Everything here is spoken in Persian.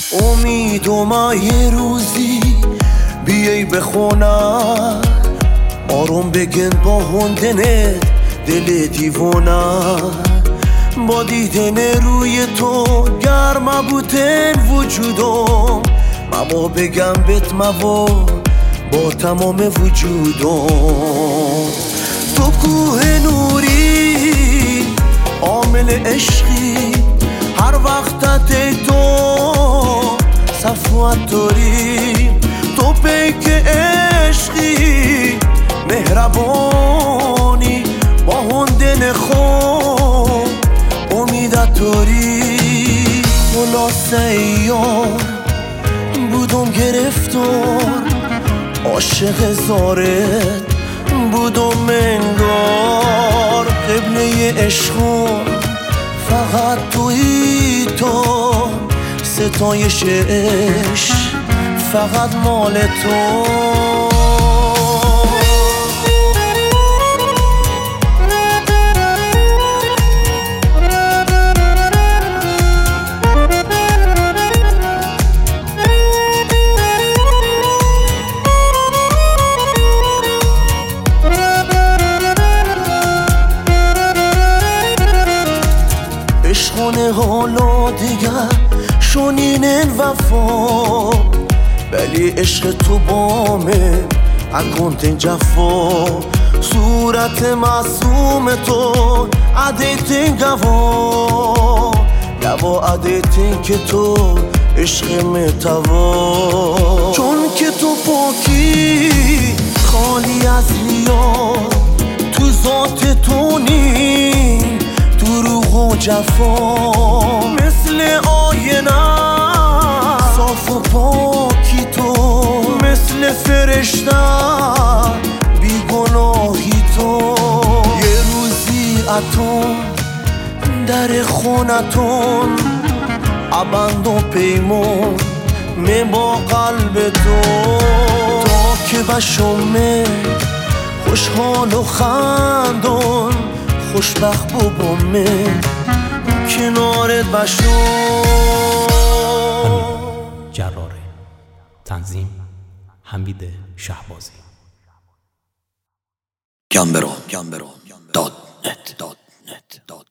امیدم یه روزی بیای بخونم آروم بگن با هندنت دل دیوونه با دیدن روی تو گرم بودن وجودم مما بگم بهت موا با تمام وجودم تو کوه نوری عامل عشقی هر وقتت تو صفوت داری تو پیک عشقی مهربانی با هندن خود امیدت داری خلاصه یار بودم گرفتار عاشق زارت بودم منگار قبله عشقم فقط تویی تو ستایش عشق فقط مال تو عشقونه حالا دیگر شونین وفا ولی عشق تو بامه اکنتن جفا صورت معصوم تو عدیتن گوا لوا عدیتن که تو عشق متوا چون که تو پاکی خالی از ریا تو ذات تو نی دروغ و جفا مثل آینه صاف و پاکی تو مثل فرشته بیگناهی تو یه روزی اتون در خونتون ابند و پیمون می با قلب تو تا که بشمه خوشحال و خندون خوشبخت بومه کنارت بشو جراره تنظیم حمید شهبازی گمبرو .net